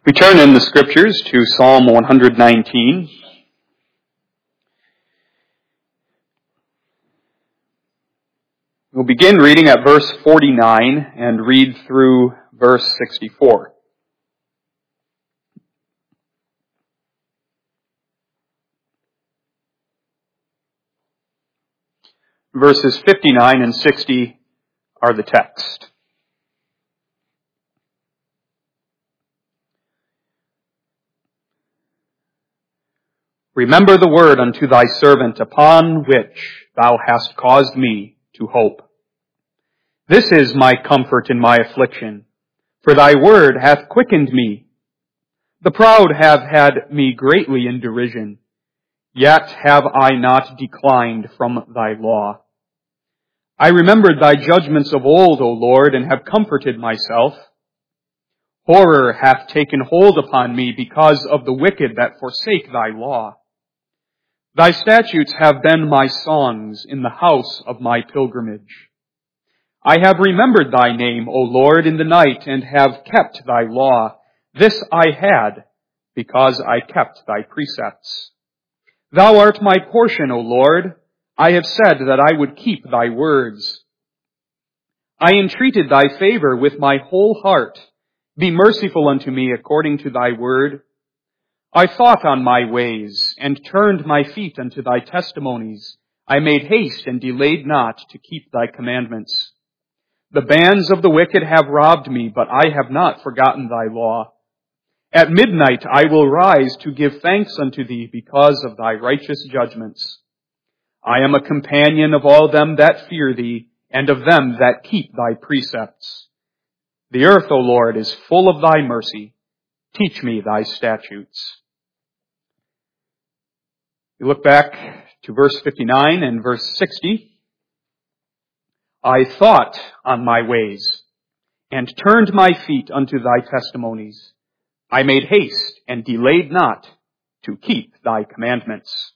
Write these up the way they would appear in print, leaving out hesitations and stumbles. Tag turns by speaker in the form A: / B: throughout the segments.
A: We turn in the Scriptures to Psalm 119. We'll begin reading at verse 49 and read through verse 64. Verses 59 and 60 are the text. Remember the word unto thy servant, upon which thou hast caused me to hope. This is my comfort in my affliction, for thy word hath quickened me. The proud have had me greatly in derision, yet have I not declined from thy law. I remembered thy judgments of old, O Lord, and have comforted myself. Horror hath taken hold upon me because of the wicked that forsake thy law. Thy statutes have been my songs in the house of my pilgrimage. I have remembered thy name, O Lord, in the night, and have kept thy law. This I had, because I kept thy precepts. Thou art my portion, O Lord. I have said that I would keep thy words. I entreated thy favor with my whole heart. Be merciful unto me according to thy word. I thought on my ways, and turned my feet unto thy testimonies. I made haste and delayed not to keep thy commandments. The bands of the wicked have robbed me, but I have not forgotten thy law. At midnight I will rise to give thanks unto thee because of thy righteous judgments. I am a companion of all them that fear thee, and of them that keep thy precepts. The earth, O Lord, is full of thy mercy. Teach me thy statutes. We look back to verse 59 and verse 60. I thought on my ways, and turned my feet unto thy testimonies. I made haste and delayed not to keep thy commandments.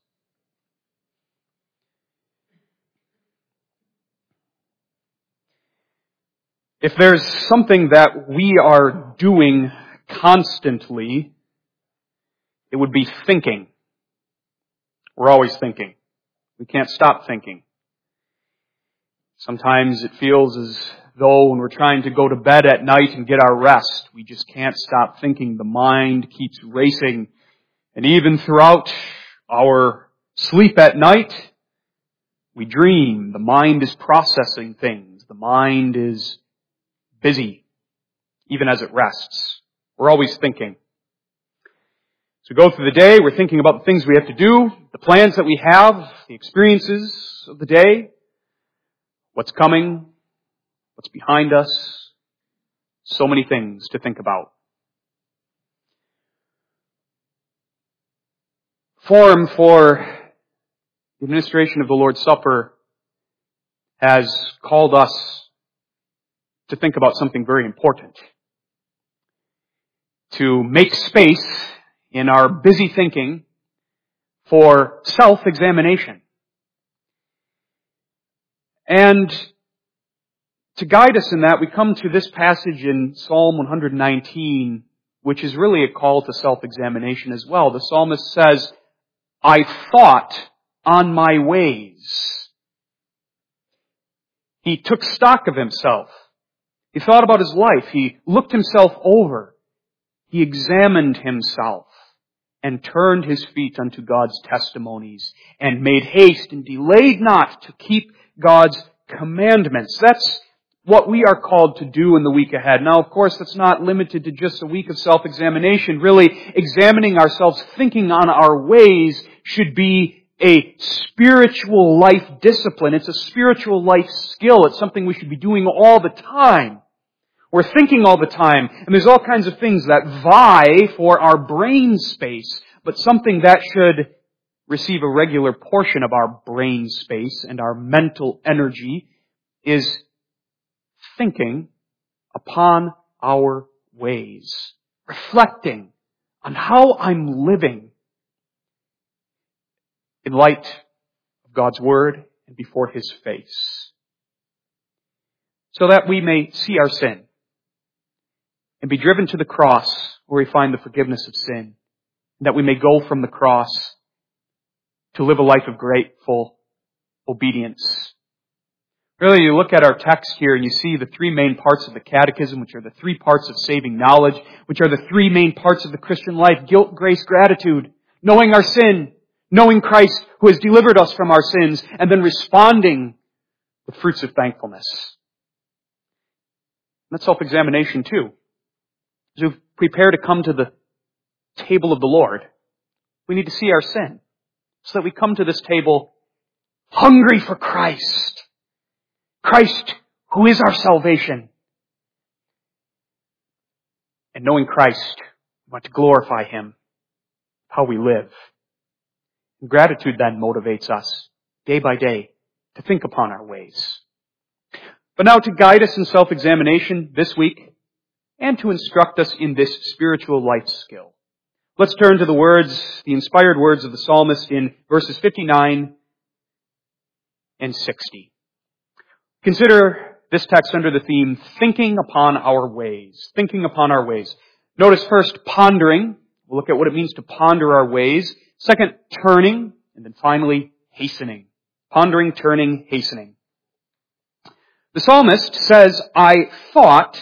A: If there's something that we are doing constantly, it would be thinking. We're always thinking. We can't stop thinking. Sometimes it feels as though when we're trying to go to bed at night and get our rest, we just can't stop thinking. The mind keeps racing. And even throughout our sleep at night, we dream. The mind is processing things. The mind is busy, even as it rests. We're always thinking. As we go through the day, we're thinking about the things we have to do, the plans that we have, the experiences of the day, what's coming, what's behind us. So many things to think about. Form for the administration of the Lord's Supper has called us to think about something very important. To make space in our busy thinking for self-examination. And to guide us in that, we come to this passage in Psalm 119, which is really a call to self-examination as well. The psalmist says, I thought on my ways. He took stock of himself. He thought about his life. He looked himself over. He examined himself and turned his feet unto God's testimonies and made haste and delayed not to keep God's commandments. That's what we are called to do in the week ahead. Now, of course, that's not limited to just a week of self-examination. Really, examining ourselves, thinking on our ways should be a spiritual life discipline. It's a spiritual life skill. It's something we should be doing all the time. We're thinking all the time, and there's all kinds of things that vie for our brain space, but something that should receive a regular portion of our brain space and our mental energy is thinking upon our ways, reflecting on how I'm living in light of God's Word and before His face, so that we may see our sin and be driven to the cross where we find the forgiveness of sin, that we may go from the cross to live a life of grateful obedience. Really, you look at our text here and you see the three main parts of the catechism, which are the three parts of saving knowledge, which are the three main parts of the Christian life: guilt, grace, gratitude, knowing our sin, knowing Christ who has delivered us from our sins, and then responding with fruits of thankfulness. That's self-examination too. As we prepare to come to the table of the Lord, we need to see our sin, so that we come to this table hungry for Christ. Christ, who is our salvation. And knowing Christ, we want to glorify Him, how we live. And gratitude then motivates us, day by day, to think upon our ways. But now to guide us in self-examination this week, and to instruct us in this spiritual life skill, let's turn to the inspired words of the psalmist in verses 59 and 60. Consider this text under the theme, thinking upon our ways. Thinking upon our ways. Notice first, pondering. We'll look at what it means to ponder our ways. Second, turning. And then finally, hastening. Pondering, turning, hastening. The psalmist says, I thought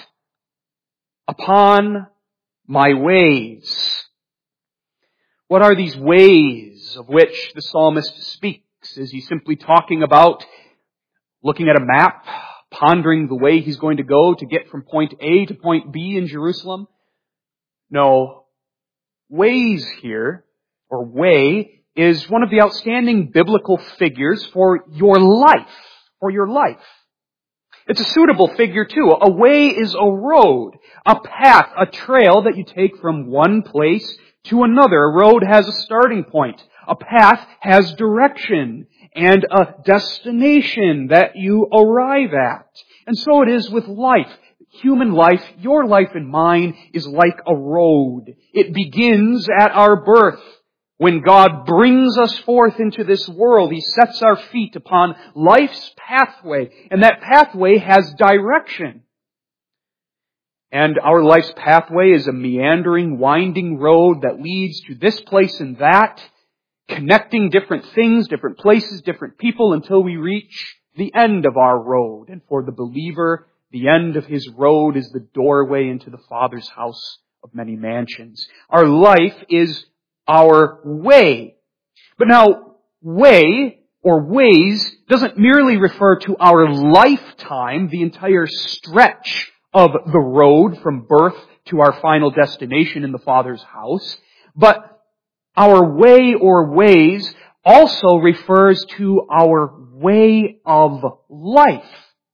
A: upon my ways. What are these ways of which the psalmist speaks? Is he simply talking about looking at a map, pondering the way he's going to go to get from point A to point B in Jerusalem? No. Ways here, or way, is one of the outstanding biblical figures for your life. For your life. It's a suitable figure too. A way is a road, a path, a trail that you take from one place to another. A road has a starting point. A path has direction and a destination that you arrive at. And so it is with life. Human life, your life and mine, is like a road. It begins at our birth. When God brings us forth into this world, He sets our feet upon life's pathway, and that pathway has direction. And our life's pathway is a meandering, winding road that leads to this place and that, connecting different things, different places, different people, until we reach the end of our road. And for the believer, the end of his road is the doorway into the Father's house of many mansions. Our life is our way. But now, way or ways doesn't merely refer to our lifetime, the entire stretch of the road from birth to our final destination in the Father's house, but our way or ways also refers to our way of life.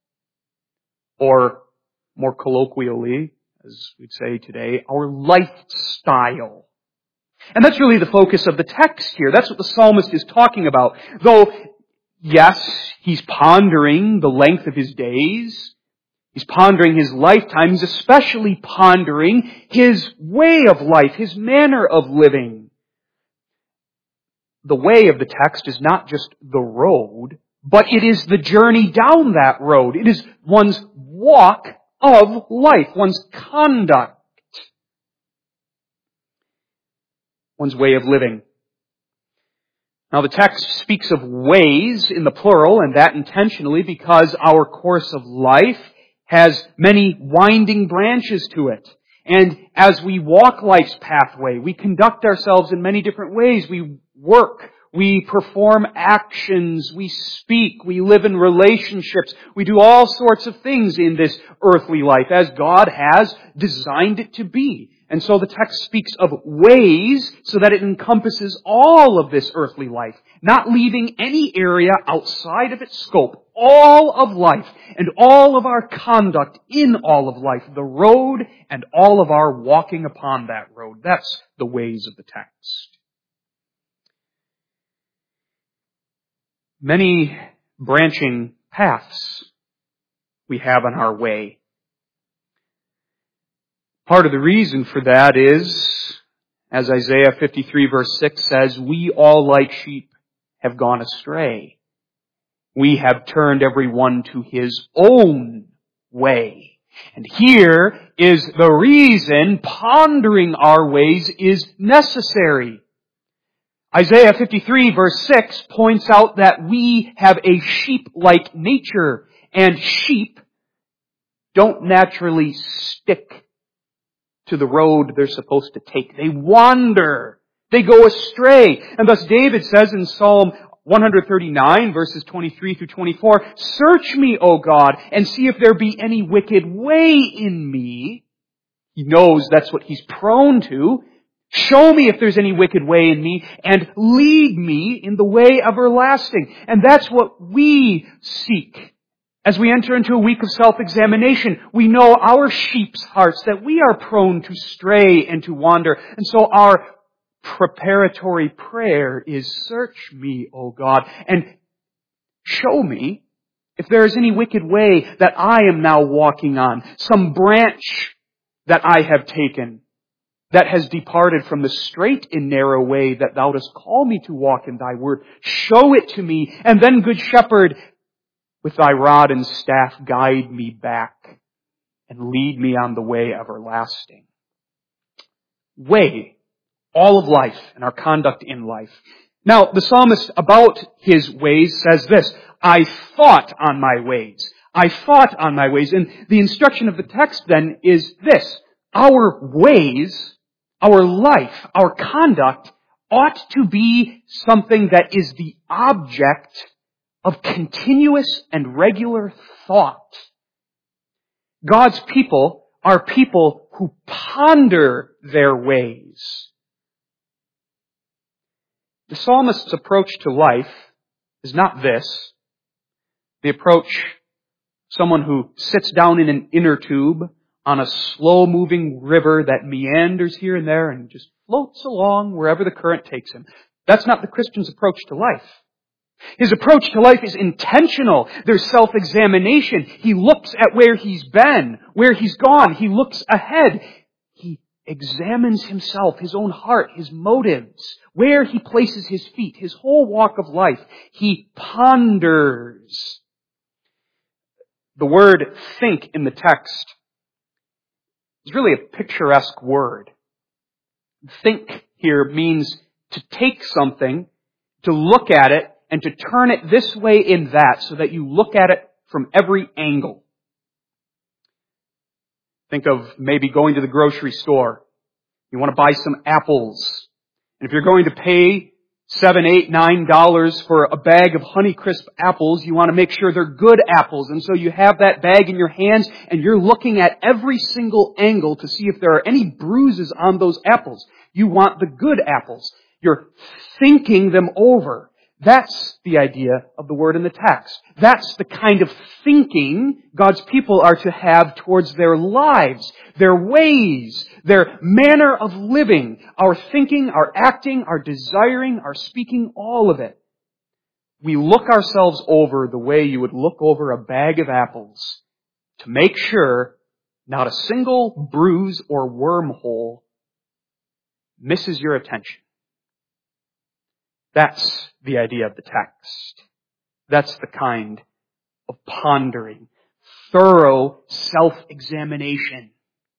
A: Or, more colloquially, as we'd say today, our lifestyle. And that's really the focus of the text here. That's what the psalmist is talking about. Though, yes, he's pondering the length of his days. He's pondering his lifetime. He's especially pondering his way of life, his manner of living. The way of the text is not just the road, but it is the journey down that road. It is one's walk of life, one's conduct, one's way of living. Now the text speaks of ways in the plural, and that intentionally because our course of life has many winding branches to it. And as we walk life's pathway, we conduct ourselves in many different ways. We work, we perform actions, we speak, we live in relationships. We do all sorts of things in this earthly life as God has designed it to be. And so the text speaks of ways so that it encompasses all of this earthly life, not leaving any area outside of its scope. All of life and all of our conduct in all of life, the road and all of our walking upon that road. That's the ways of the text. Many branching paths we have on our way. Part of the reason for that is, as Isaiah 53 verse 6 says, we all like sheep have gone astray. We have turned every one to his own way. And here is the reason pondering our ways is necessary. Isaiah 53 verse 6 points out that we have a sheep-like nature, and sheep don't naturally stick to the road they're supposed to take. They wander. They go astray. And thus David says in Psalm 139 verses 23 through 24, "Search me, O God, and see if there be any wicked way in me." He knows that's what he's prone to. "Show me if there's any wicked way in me, and lead me in the way everlasting." And that's what we seek. As we enter into a week of self-examination, we know our sheep's hearts, that we are prone to stray and to wander. And so our preparatory prayer is, "Search me, O God, and show me if there is any wicked way that I am now walking on, some branch that I have taken that has departed from the straight and narrow way that thou dost call me to walk in thy word. Show it to me, and then, good shepherd, with thy rod and staff guide me back and lead me on the way everlasting." Way, all of life and our conduct in life. Now, the psalmist about his ways says this, "I thought on my ways." I thought on my ways. And the instruction of the text then is this: our ways, our life, our conduct ought to be something that is the object of continuous and regular thought. God's people are people who ponder their ways. The psalmist's approach to life is not this. The approach, someone who sits down in an inner tube on a slow-moving river that meanders here and there and just floats along wherever the current takes him. That's not the Christian's approach to life. His approach to life is intentional. There's self-examination. He looks at where he's been, where he's gone. He looks ahead. He examines himself, his own heart, his motives, where he places his feet, his whole walk of life. He ponders. The word think in the text is really a picturesque word. Think here means to take something, to look at it, and to turn it this way and that so that you look at it from every angle. Think of maybe going to the grocery store. You want to buy some apples. And if you're going to pay $7, $8, $9 for a bag of Honeycrisp apples, you want to make sure they're good apples. And so you have that bag in your hands and you're looking at every single angle to see if there are any bruises on those apples. You want the good apples. You're thinking them over. That's the idea of the word in the text. That's the kind of thinking God's people are to have towards their lives, their ways, their manner of living, our thinking, our acting, our desiring, our speaking, all of it. We look ourselves over the way you would look over a bag of apples to make sure not a single bruise or wormhole misses your attention. That's the idea of the text. That's the kind of pondering, thorough self-examination.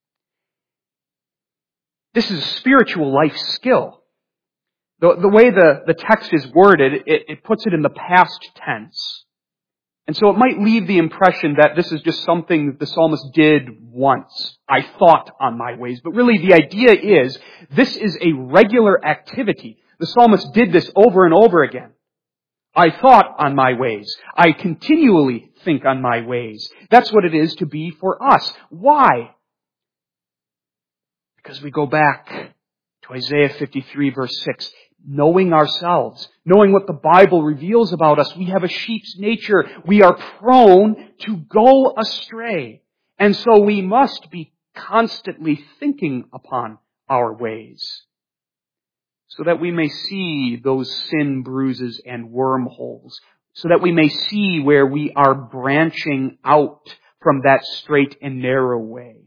A: This is a spiritual life skill. The way the text is worded, it puts it in the past tense. And so it might leave the impression that this is just something that the psalmist did once. I thought on my ways. But really the idea is, this is a regular activity. The psalmist did this over and over again. I thought on my ways. I continually think on my ways. That's what it is to be for us. Why? Because we go back to Isaiah 53 verse 6. Knowing ourselves, knowing what the Bible reveals about us, we have a sheep's nature. We are prone to go astray. And so we must be constantly thinking upon our ways, so that we may see those sin bruises and wormholes, so that we may see where we are branching out from that straight and narrow way.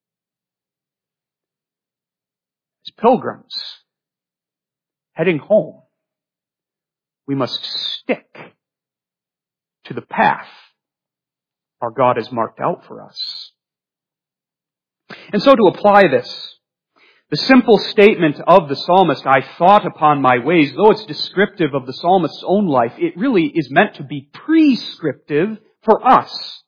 A: As pilgrims heading home, we must stick to the path our God has marked out for us. And so to apply this, the simple statement of the psalmist, I thought upon my ways, though it's descriptive of the psalmist's own life, it really is meant to be prescriptive for us.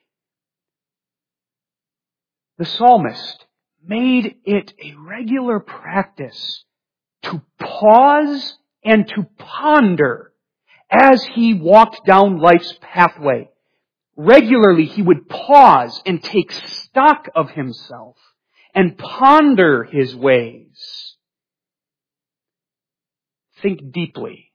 A: The psalmist made it a regular practice to pause and to ponder as he walked down life's pathway. Regularly, he would pause and take stock of himself and ponder his ways. Think deeply.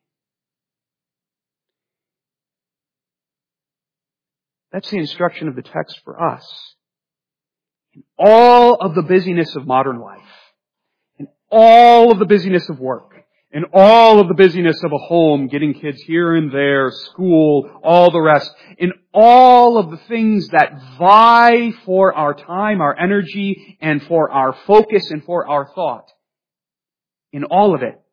A: That's the instruction of the text for us. In all of the busyness of modern life, in all of the busyness of work, in all of the busyness of a home, getting kids here and there, school, all the rest, in all of the things that vie for our time, our energy, and for our focus and for our thought, in all of it,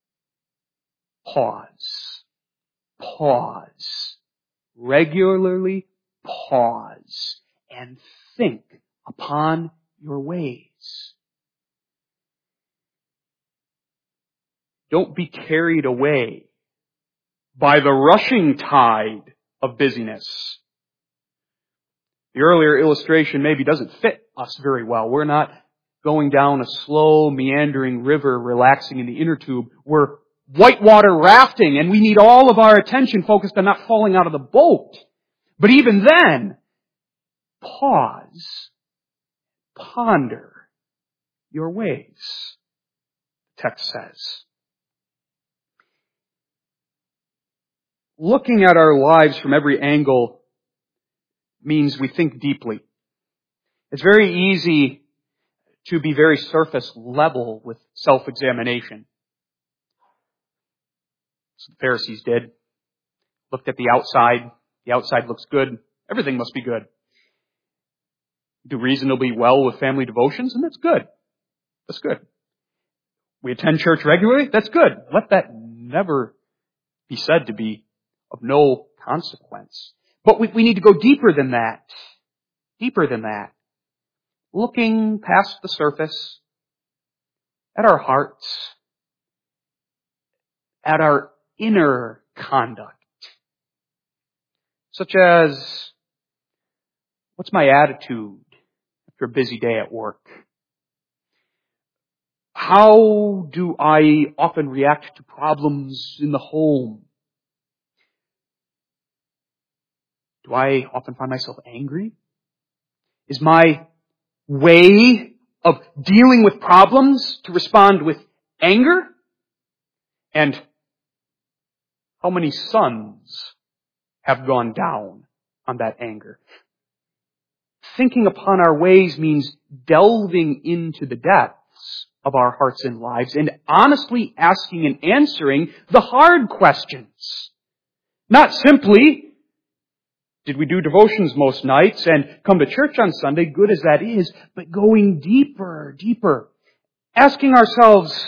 A: pause. Pause. Regularly pause and think upon your ways. Don't be carried away by the rushing tide of busyness. The earlier illustration maybe doesn't fit us very well. We're not going down a slow, meandering river, relaxing in the inner tube. We're whitewater rafting, and we need all of our attention focused on not falling out of the boat. But even then, pause, ponder your ways, the text says. Looking at our lives from every angle means we think deeply. It's very easy to be very surface level with self-examination. That's what the Pharisees did. Looked at the outside. The outside looks good. Everything must be good. Do reasonably well with family devotions, and that's good. That's good. We attend church regularly. That's good. Let that never be said to be of no consequence. But we need to go deeper than that. Deeper than that. Looking past the surface, at our hearts, at our inner conduct. Such as, what's my attitude after a busy day at work? How do I often react to problems in the home? Do I often find myself angry? Is my way of dealing with problems to respond with anger? And how many sons have gone down on that anger? Thinking upon our ways means delving into the depths of our hearts and lives and honestly asking and answering the hard questions. Not simply, did we do devotions most nights and come to church on Sunday, good as that is, but going deeper, deeper. Asking ourselves,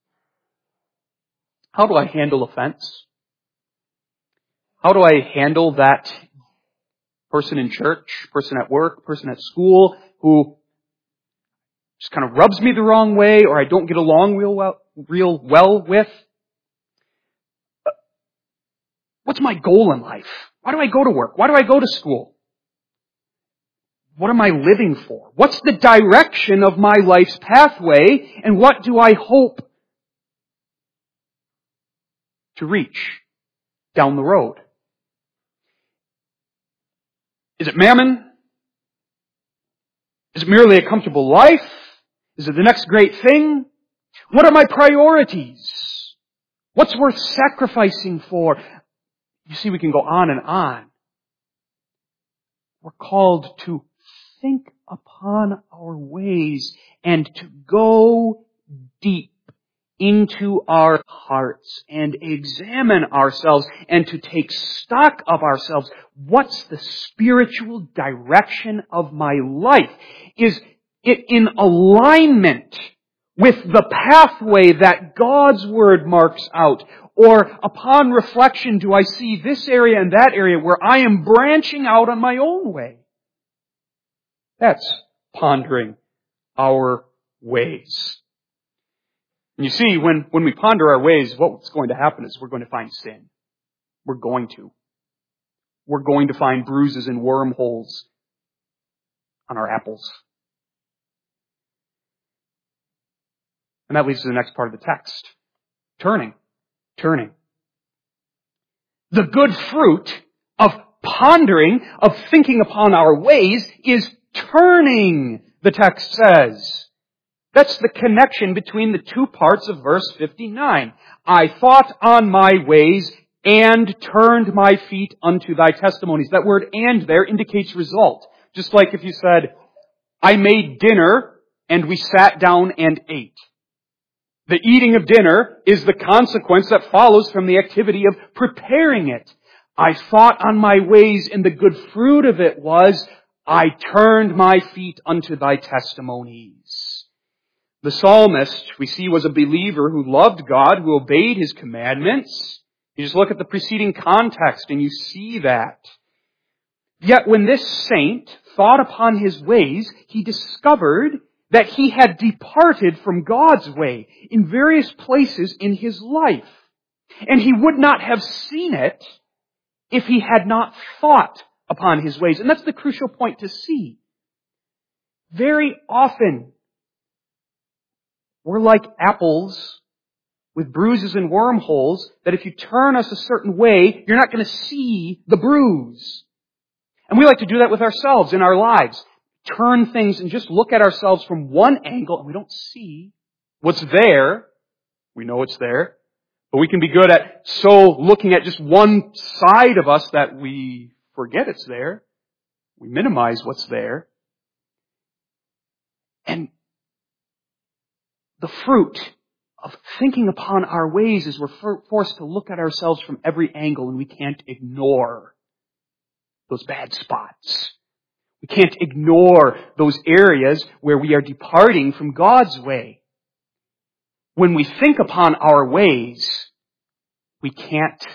A: how do I handle offense? How do I handle that person in church, person at work, person at school who just kind of rubs me the wrong way or I don't get along real well with? What's my goal in life? Why do I go to work? Why do I go to school? What am I living for? What's the direction of my life's pathway? And what do I hope to reach down the road? Is it mammon? Is it merely a comfortable life? Is it the next great thing? What are my priorities? What's worth sacrificing for? You see, we can go on and on. We're called to think upon our ways and to go deep into our hearts and examine ourselves and to take stock of ourselves. What's the spiritual direction of my life? Is it in alignment with the pathway that God's Word marks out? Or upon reflection, do I see this area and that area where I am branching out on my own way? That's pondering our ways. And you see, when we ponder our ways, what's going to happen is we're going to find sin. We're going to. We're going to find bruises and wormholes on our apples. And that leads to the next part of the text. Turning. The good fruit of pondering, of thinking upon our ways, is turning, the text says. That's the connection between the two parts of verse 59. I thought on my ways and turned my feet unto thy testimonies. That word "and" there indicates result. Just like if you said, I made dinner and we sat down and ate. The eating of dinner is the consequence that follows from the activity of preparing it. I thought on my ways, and the good fruit of it was, I turned my feet unto thy testimonies. The psalmist, we see, was a believer who loved God, who obeyed His commandments. You just look at the preceding context and you see that. Yet when this saint thought upon his ways, he discovered that he had departed from God's way in various places in his life. And he would not have seen it if he had not thought upon his ways. And that's the crucial point to see. Very often, we're like apples with bruises and wormholes that if you turn us a certain way, you're not going to see the bruise. And we like to do that with ourselves in our lives. Turn things and just look at ourselves from one angle and we don't see what's there. We know it's there. But we can be good at so looking at just one side of us that we forget it's there. We minimize what's there. And the fruit of thinking upon our ways is we're forced to look at ourselves from every angle and we can't ignore those bad spots. We can't ignore those areas where we are departing from God's way. When we think upon our ways, we can't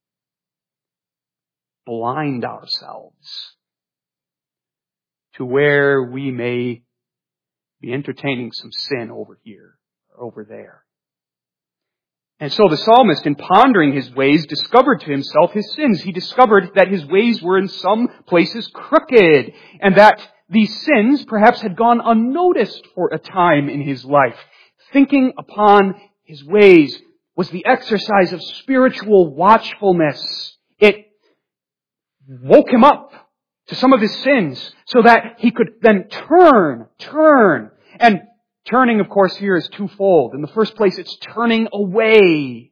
A: blind ourselves to where we may be entertaining some sin over here or over there. And so the psalmist, in pondering his ways, discovered to himself his sins. He discovered that his ways were in some places crooked, and that these sins perhaps had gone unnoticed for a time in his life. Thinking upon his ways was the exercise of spiritual watchfulness. It woke him up to some of his sins so that he could then turn. And turning, of course, here is twofold. In the first place, it's turning away.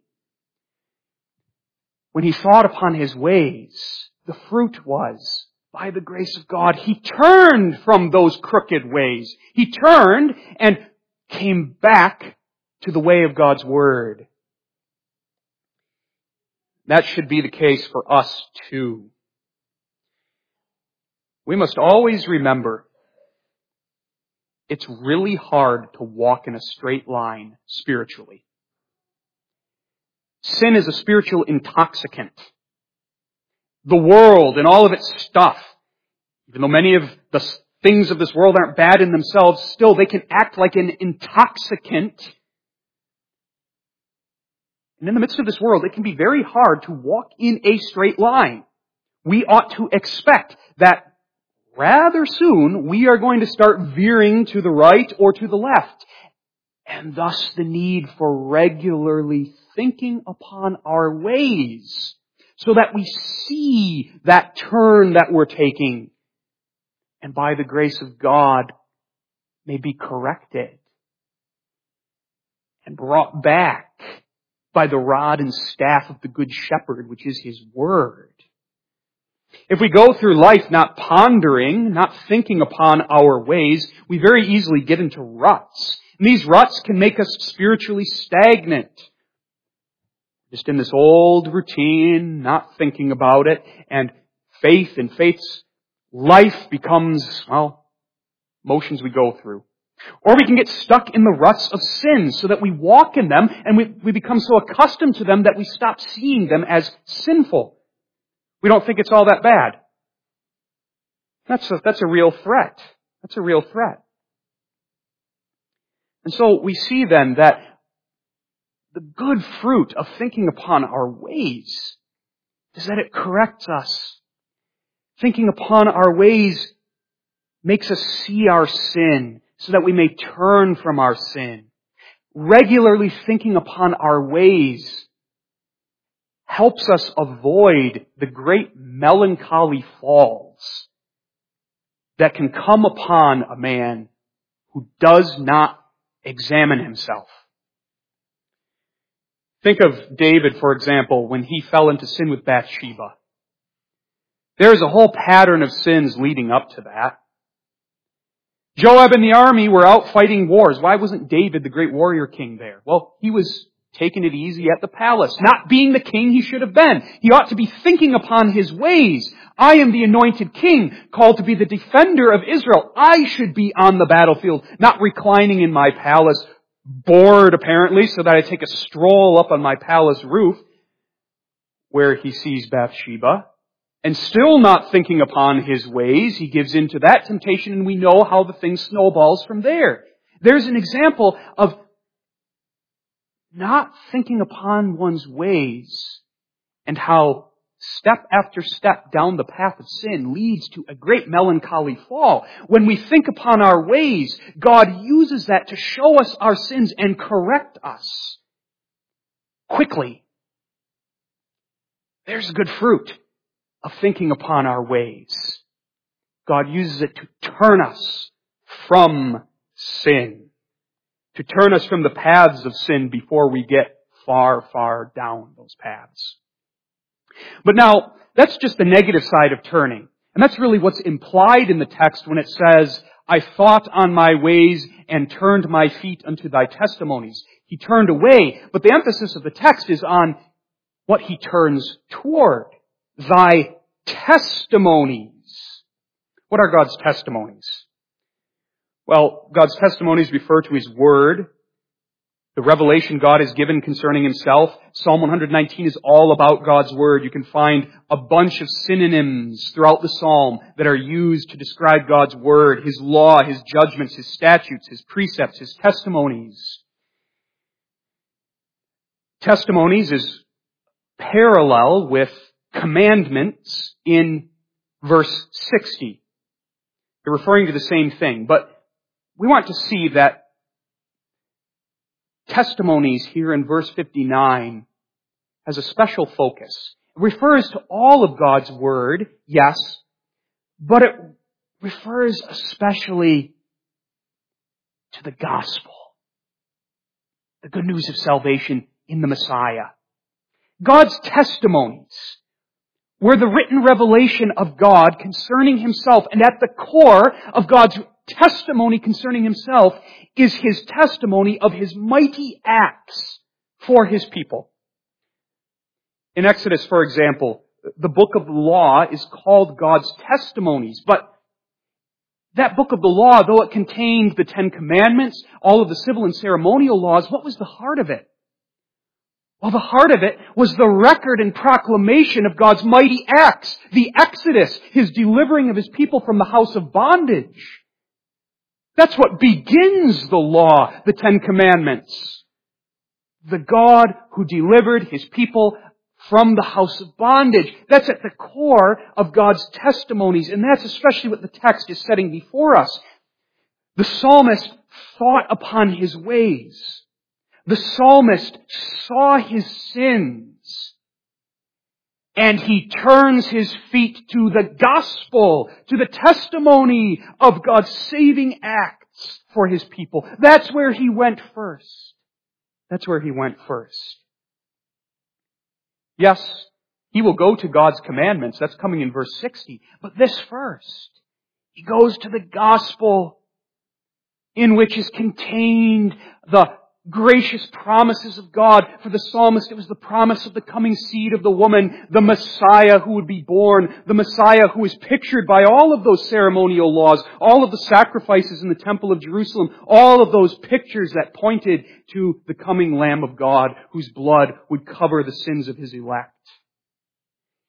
A: When he thought upon his ways, the fruit was, by the grace of God, he turned from those crooked ways. He turned and came back to the way of God's Word. That should be the case for us too. We must always remember it's really hard to walk in a straight line spiritually. Sin is a spiritual intoxicant. The world and all of its stuff, even though many of the things of this world aren't bad in themselves, still they can act like an intoxicant. And in the midst of this world, it can be very hard to walk in a straight line. We ought to expect that rather soon, we are going to start veering to the right or to the left. And thus the need for regularly thinking upon our ways so that we see that turn that we're taking and by the grace of God may be corrected and brought back by the rod and staff of the Good Shepherd, which is His Word. If we go through life not pondering, not thinking upon our ways, we very easily get into ruts. And these ruts can make us spiritually stagnant. Just in this old routine, not thinking about it, and faith's life becomes, motions we go through. Or we can get stuck in the ruts of sin so that we walk in them and we become so accustomed to them that we stop seeing them as sinful. We don't think it's all that bad. That's a real threat. That's a real threat. And so we see then that the good fruit of thinking upon our ways is that it corrects us. Thinking upon our ways makes us see our sin so that we may turn from our sin. Regularly thinking upon our ways helps us avoid the great melancholy falls that can come upon a man who does not examine himself. Think of David, for example, when he fell into sin with Bathsheba. There is a whole pattern of sins leading up to that. Joab and the army were out fighting wars. Why wasn't David, the great warrior king, there? Well, he was taking it easy at the palace, not being the king he should have been. He ought to be thinking upon his ways. I am the anointed king, called to be the defender of Israel. I should be on the battlefield, not reclining in my palace, bored apparently, so that I take a stroll up on my palace roof, where he sees Bathsheba. And still not thinking upon his ways, he gives in to that temptation, and we know how the thing snowballs from there. There's an example of not thinking upon one's ways and how step after step down the path of sin leads to a great melancholy fall. When we think upon our ways, God uses that to show us our sins and correct us quickly. There's good fruit of thinking upon our ways. God uses it to turn us from sin, to turn us from the paths of sin before we get far, far down those paths. But now, that's just the negative side of turning. And that's really what's implied in the text when it says, I thought on my ways and turned my feet unto thy testimonies. He turned away, but the emphasis of the text is on what he turns toward. Thy testimonies. What are God's testimonies? Well, God's testimonies refer to His Word, the revelation God has given concerning Himself. Psalm 119 is all about God's Word. You can find a bunch of synonyms throughout the Psalm that are used to describe God's Word, His law, His judgments, His statutes, His precepts, His testimonies. Testimonies is parallel with commandments in verse 60. They're referring to the same thing, but we want to see that testimonies here in verse 59 has a special focus. It refers to all of God's Word, yes, but it refers especially to the gospel, the good news of salvation in the Messiah. God's testimonies were the written revelation of God concerning Himself, and at the core of God's testimony concerning Himself is His testimony of His mighty acts for His people. In Exodus, for example, the book of the law is called God's testimonies, but that book of the law, though it contained the 10 Commandments, all of the civil and ceremonial laws, what was the heart of it? Well, the heart of it was the record and proclamation of God's mighty acts, the Exodus, His delivering of His people from the house of bondage. That's what begins the law, the 10 Commandments. The God who delivered His people from the house of bondage. That's at the core of God's testimonies, and that's especially what the text is setting before us. The psalmist thought upon his ways. The psalmist saw his sins, and he turns his feet to the gospel, to the testimony of God's saving acts for His people. That's where he went first. That's where he went first. Yes, he will go to God's commandments. That's coming in verse 60. But this first, he goes to the gospel in which is contained the gracious promises of God. For the psalmist, it was the promise of the coming seed of the woman, the Messiah who would be born, the Messiah who is pictured by all of those ceremonial laws, all of the sacrifices in the Temple of Jerusalem, all of those pictures that pointed to the coming Lamb of God, whose blood would cover the sins of His elect.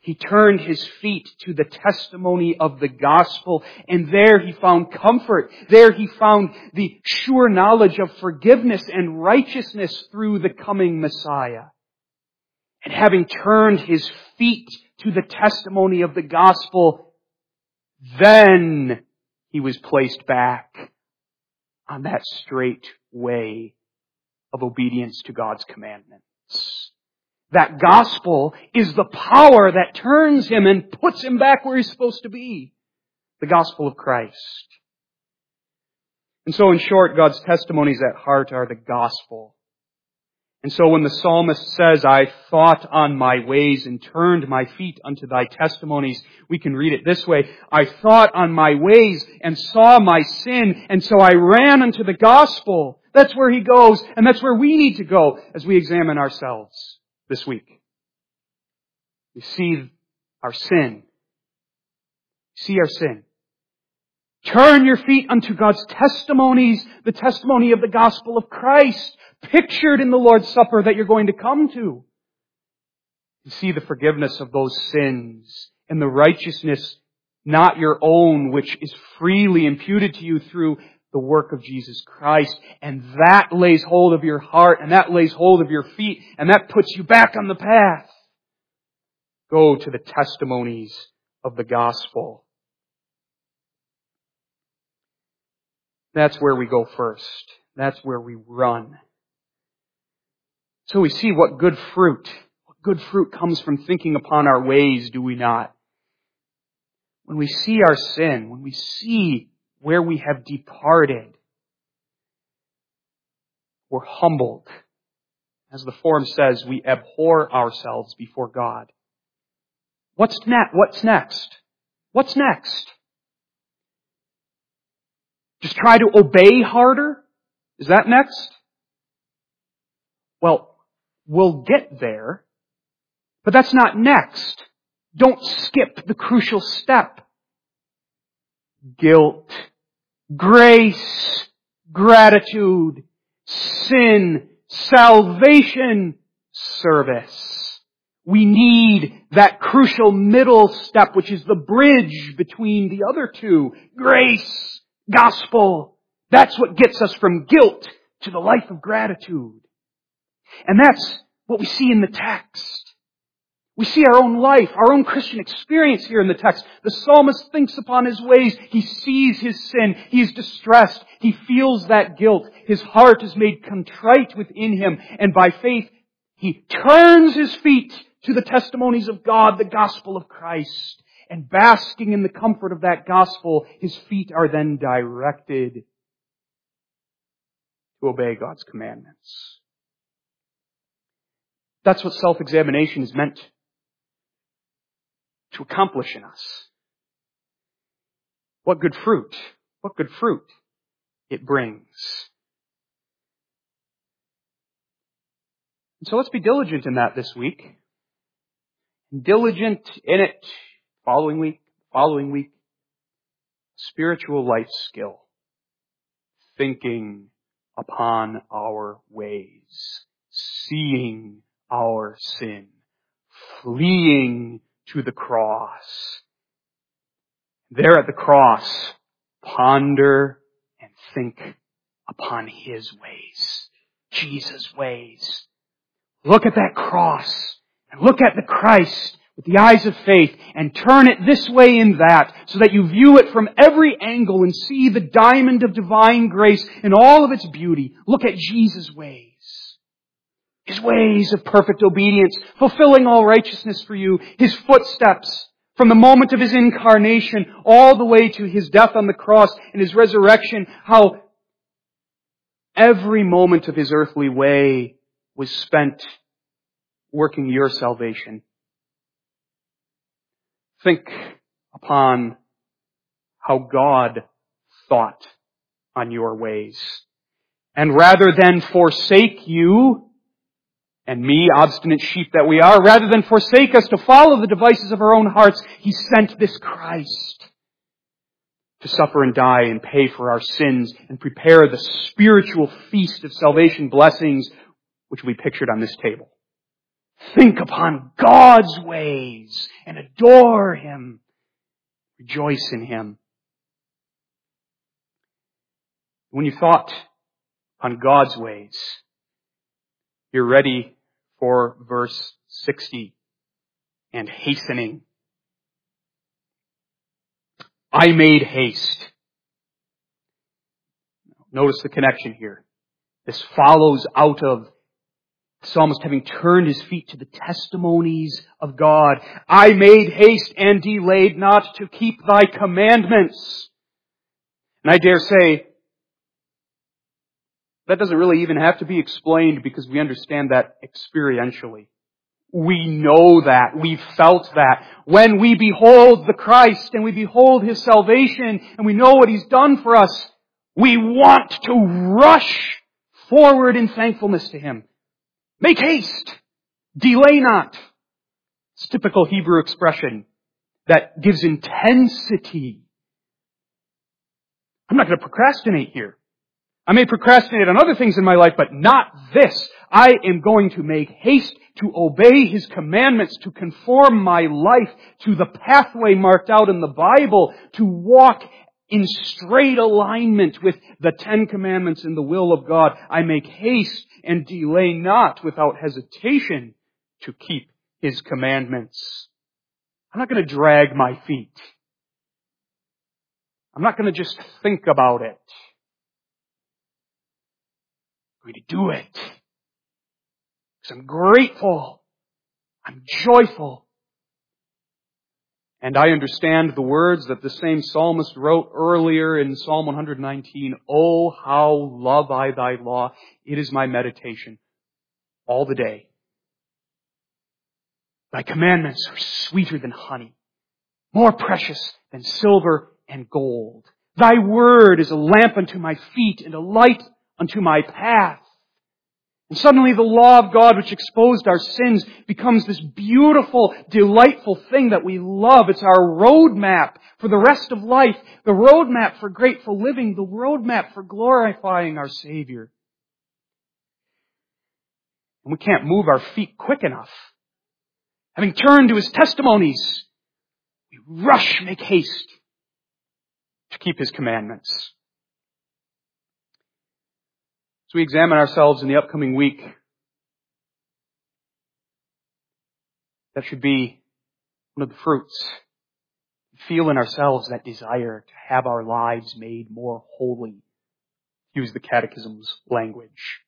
A: He turned his feet to the testimony of the gospel, and there he found comfort. There he found the sure knowledge of forgiveness and righteousness through the coming Messiah. And having turned his feet to the testimony of the gospel, then he was placed back on that straight way of obedience to God's commandments. That gospel is the power that turns him and puts him back where he's supposed to be. The gospel of Christ. And so in short, God's testimonies at heart are the gospel. And so when the psalmist says, I thought on my ways and turned my feet unto thy testimonies, we can read it this way. I thought on my ways and saw my sin, and so I ran unto the gospel. That's where he goes, and that's where we need to go as we examine ourselves this week. We see our sin. See our sin. Turn your feet unto God's testimonies, the testimony of the gospel of Christ, pictured in the Lord's Supper that you're going to come to. You see the forgiveness of those sins and the righteousness, not your own, which is freely imputed to you through the work of Jesus Christ. And that lays hold of your heart, and that lays hold of your feet, and that puts you back on the path. Go to the testimonies of the gospel. That's where we go first. That's where we run. So we see what good fruit comes from thinking upon our ways, do we not? When we see our sin, when we see where we have departed, we're humbled. As the form says, we abhor ourselves before God. What's next? What's next? Just try to obey harder? Is that next? Well, we'll get there, but that's not next. Don't skip the crucial step. Guilt, grace, gratitude, sin, salvation, service. We need that crucial middle step, which is the bridge between the other two. Grace, gospel. That's what gets us from guilt to the life of gratitude. And that's what we see in the text. We see our own life, our own Christian experience here in the text. The psalmist thinks upon his ways. He sees his sin. He is distressed. He feels that guilt. His heart is made contrite within him. And by faith, he turns his feet to the testimonies of God, the gospel of Christ. And basking in the comfort of that gospel, his feet are then directed to obey God's commandments. That's what self-examination is meant to accomplish in us. What good fruit it brings. And so let's be diligent in that this week. Diligent in it following week. Spiritual life skill. Thinking upon our ways. Seeing our sin. Fleeing to the cross. There at the cross, ponder and think upon His ways. Jesus' ways. Look at that cross and look at the Christ with the eyes of faith and turn it this way and that so that you view it from every angle and see the diamond of divine grace in all of its beauty. Look at Jesus' ways. His ways of perfect obedience, fulfilling all righteousness for you. His footsteps from the moment of His incarnation all the way to His death on the cross and His resurrection. How every moment of His earthly way was spent working your salvation. Think upon how God thought on your ways. And rather than forsake you and me, obstinate sheep that we are, rather than forsake us to follow the devices of our own hearts, He sent this Christ to suffer and die and pay for our sins and prepare the spiritual feast of salvation blessings which will be pictured on this table. Think upon God's ways and adore Him. Rejoice in Him. When you thought on God's ways, you're ready for verse 60 and hastening. I made haste. Notice the connection here. This follows out of the psalmist having turned his feet to the testimonies of God. I made haste and delayed not to keep thy commandments. And I dare say, that doesn't really even have to be explained because we understand that experientially. We know that. We've felt that. When we behold the Christ and we behold His salvation and we know what He's done for us, we want to rush forward in thankfulness to Him. Make haste. Delay not. It's a typical Hebrew expression that gives intensity. I'm not going to procrastinate here. I may procrastinate on other things in my life, but not this. I am going to make haste to obey His commandments, to conform my life to the pathway marked out in the Bible, to walk in straight alignment with the 10 Commandments and the will of God. I make haste and delay not without hesitation to keep His commandments. I'm not going to drag my feet. I'm not going to just think about it. I'm going to do it. Because I'm grateful. I'm joyful. And I understand the words that the same psalmist wrote earlier in Psalm 119. Oh, how love I thy law. It is my meditation all the day. Thy commandments are sweeter than honey, more precious than silver and gold. Thy word is a lamp unto my feet and a light unto my path. And suddenly the law of God, which exposed our sins, becomes this beautiful, delightful thing that we love. It's our roadmap for the rest of life, the roadmap for grateful living, the roadmap for glorifying our Savior. And we can't move our feet quick enough. Having turned to His testimonies, we rush, make haste to keep His commandments. As we examine ourselves in the upcoming week, that should be one of the fruits. Feel in ourselves that desire to have our lives made more holy. Use the Catechism's language.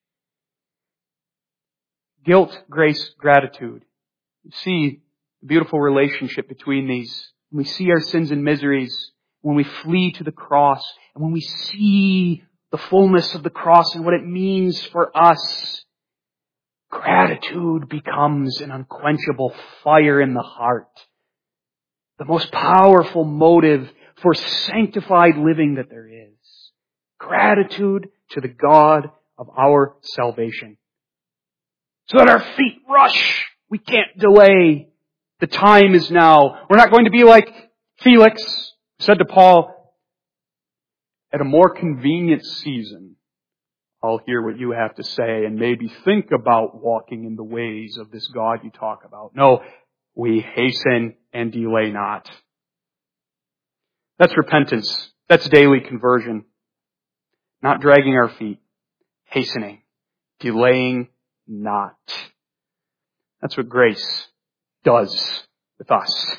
A: Guilt, grace, gratitude. You see the beautiful relationship between these. When we see our sins and miseries, when we flee to the cross, and when we see the fullness of the cross and what it means for us, gratitude becomes an unquenchable fire in the heart. The most powerful motive for sanctified living that there is. Gratitude to the God of our salvation. So that our feet rush. We can't delay. The time is now. We're not going to be like Felix said to Paul, at a more convenient season, I'll hear what you have to say and maybe think about walking in the ways of this God you talk about. No, we hasten and delay not. That's repentance. That's daily conversion. Not dragging our feet. Hastening. Delaying not. That's what grace does with us.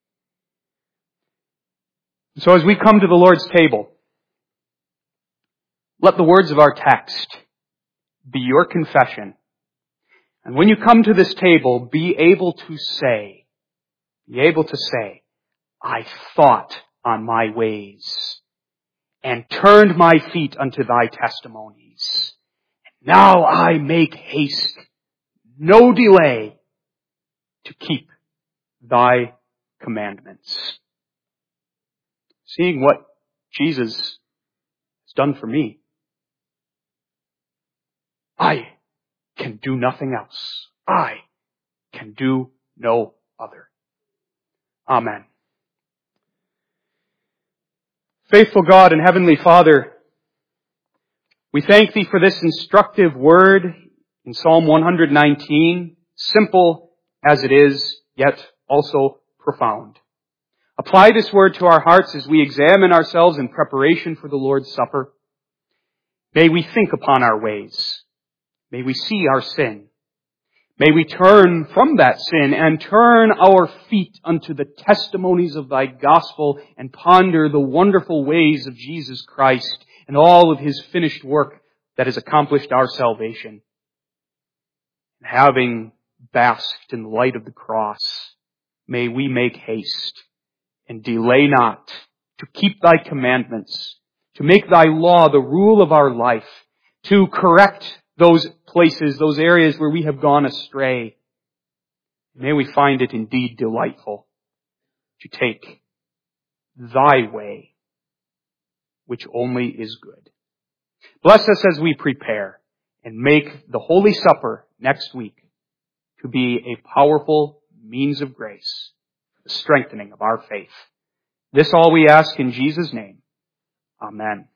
A: So as we come to the Lord's table, let the words of our text be your confession. And when you come to this table, be able to say, I thought on my ways and turned my feet unto thy testimonies. Now I make haste, no delay, to keep thy commandments. Seeing what Jesus has done for me, I can do nothing else. I can do no other. Amen. Faithful God and Heavenly Father, we thank Thee for this instructive word in Psalm 119. simple as it is, yet also profound. Apply this word to our hearts as we examine ourselves in preparation for the Lord's Supper. May we think upon our ways. May we see our sin. May we turn from that sin and turn our feet unto the testimonies of thy gospel and ponder the wonderful ways of Jesus Christ and all of his finished work that has accomplished our salvation. Having basked in the light of the cross, may we make haste and delay not to keep thy commandments, to make thy law the rule of our life, to correct those places, those areas where we have gone astray. May we find it indeed delightful to take thy way, which only is good. Bless us as we prepare and make the Holy Supper next week to be a powerful means of grace, the strengthening of our faith. This all we ask in Jesus' name. Amen.